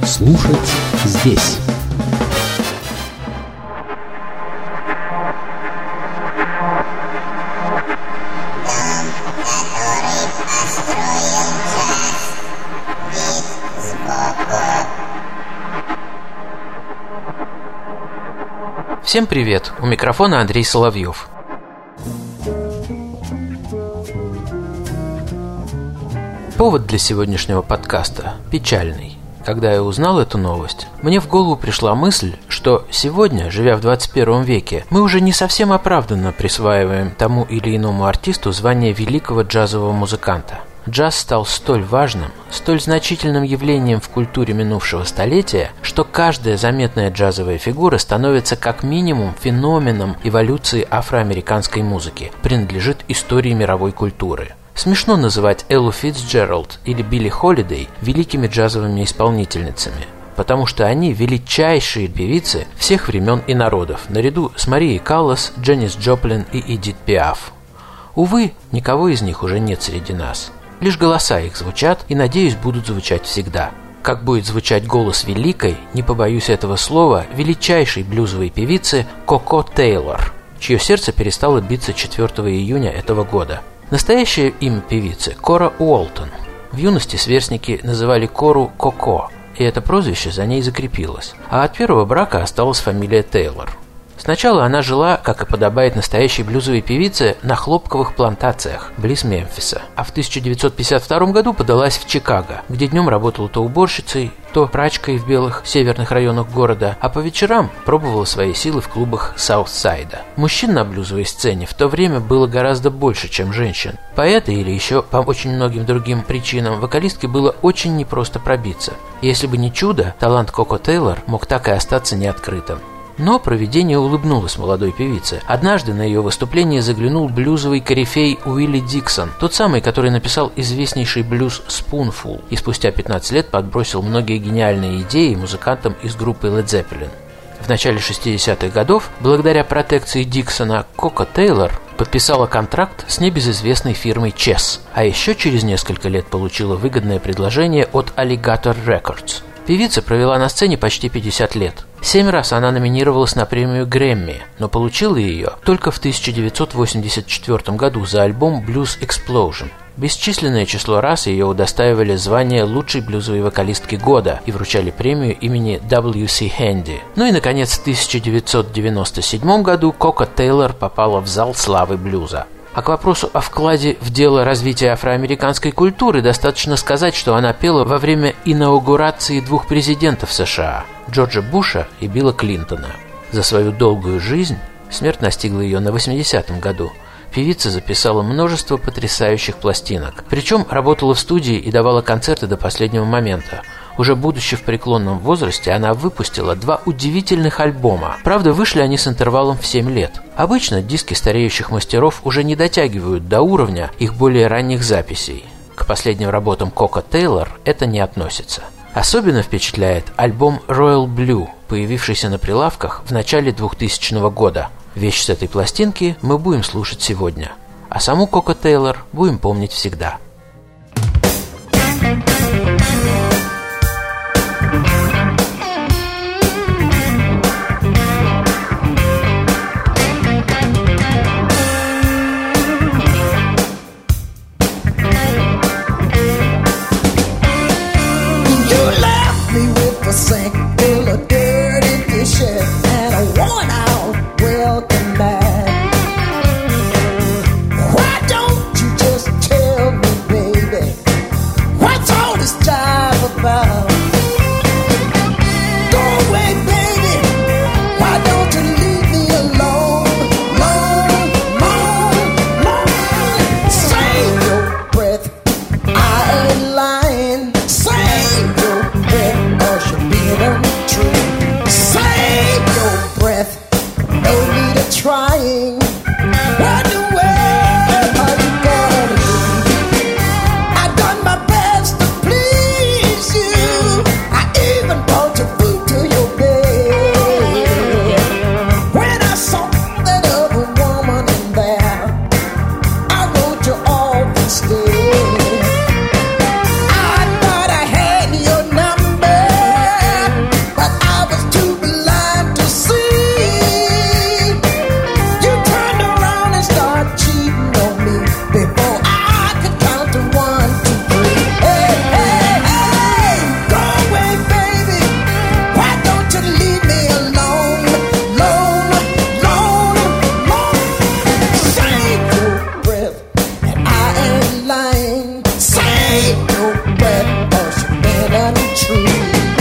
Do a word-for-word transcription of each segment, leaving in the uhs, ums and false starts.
Слушать здесь. Всем привет! У микрофона Андрей Соловьев. Повод для сегодняшнего подкаста печальный. Когда я узнал эту новость, мне в голову пришла мысль, что сегодня, живя в двадцать первом веке, мы уже не совсем оправданно присваиваем тому или иному артисту звание великого джазового музыканта. Джаз стал столь важным, столь значительным явлением в культуре минувшего столетия, что каждая заметная джазовая фигура становится как минимум феноменом эволюции афроамериканской музыки, принадлежит истории мировой культуры. Смешно называть Эллу Фицджеральд или Билли Холидей великими джазовыми исполнительницами, потому что они величайшие певицы всех времен и народов, наряду с Марией Каллас, Дженнис Джоплин и Эдит Пиаф. Увы, никого из них уже нет среди нас. Лишь голоса их звучат и, надеюсь, будут звучать всегда. Как будет звучать голос великой, не побоюсь этого слова, величайшей блюзовой певицы Коко Тейлор, чье сердце перестало биться четвёртого июня этого года. Настоящее имя певицы – Кора Уолтон. В юности сверстники называли Кору Коко, и это прозвище за ней закрепилось. А от первого брака осталась фамилия Тейлор. Сначала она жила, как и подобает настоящей блюзовой певице, на хлопковых плантациях близ Мемфиса, а в тысяча девятьсот пятьдесят втором году подалась в Чикаго, где днем работала то уборщицей, то прачкой в белых северных районах города, а по вечерам пробовала свои силы в клубах Саутсайда. Мужчин на блюзовой сцене в то время было гораздо больше, чем женщин. По этой или еще по очень многим другим причинам вокалистке было очень непросто пробиться. Если бы не чудо, талант Коко Тейлор мог так и остаться неоткрытым. Но провидение улыбнулось молодой певице. Однажды на ее выступление заглянул блюзовый корифей Уилли Диксон, тот самый, который написал известнейший блюз «Spoonful» и спустя пятнадцать лет подбросил многие гениальные идеи музыкантам из группы Led Zeppelin. В начале шестидесятых годов, благодаря протекции Диксона, Коко Тейлор подписала контракт с небезызвестной фирмой Chess, а еще через несколько лет получила выгодное предложение от Alligator Records. Певица провела на сцене почти пятьдесят лет. Семь раз она номинировалась на премию Грэмми, но получила ее только в тысяча девятьсот восемьдесят четвёртом году за альбом Blues Explosion. Бесчисленное число раз ее удостаивали звания лучшей блюзовой вокалистки года и вручали премию имени дабл ю си Handy. Ну и, наконец, в тысяча девятьсот девяносто седьмом году Коко Тейлор попала в зал славы блюза. А к вопросу о вкладе в дело развития афроамериканской культуры достаточно сказать, что она пела во время инаугурации двух президентов США – Джорджа Буша и Билла Клинтона. За свою долгую жизнь, смерть настигла ее на восьмидесятом году, певица записала множество потрясающих пластинок. Причем работала в студии и давала концерты до последнего момента. Уже будучи в преклонном возрасте, она выпустила два удивительных альбома. Правда, вышли они с интервалом в семь лет. Обычно диски стареющих мастеров уже не дотягивают до уровня их более ранних записей. К последним работам Коко Тейлор это не относится. Особенно впечатляет альбом Royal Blue, появившийся на прилавках в начале двухтысячного года. Вещь с этой пластинки мы будем слушать сегодня. А саму Коко Тейлор будем помнить всегда. Why don't you just tell me Save your breath, 'cause you've been untrue.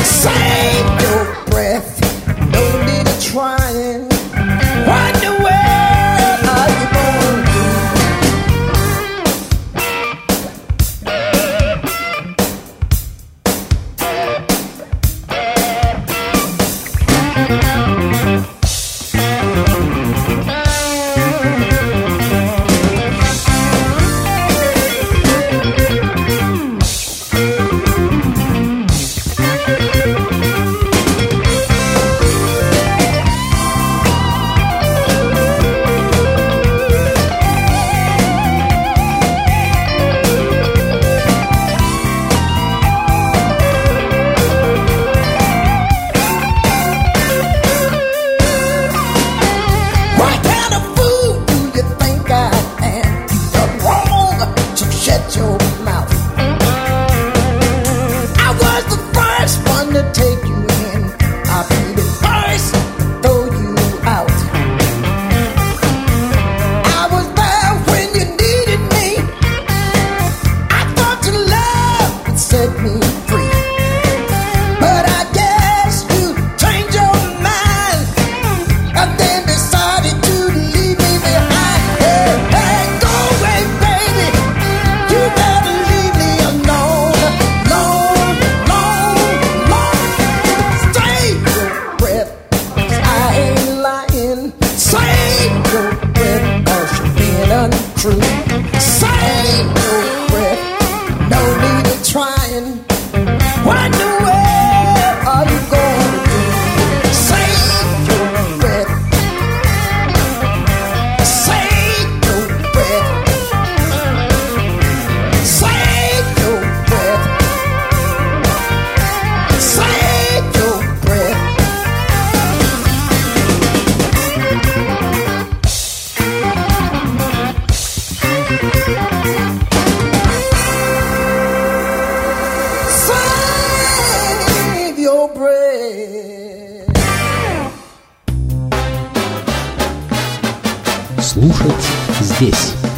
Save your breath, no need of trying. What the world are you gonna do? Слушать здесь.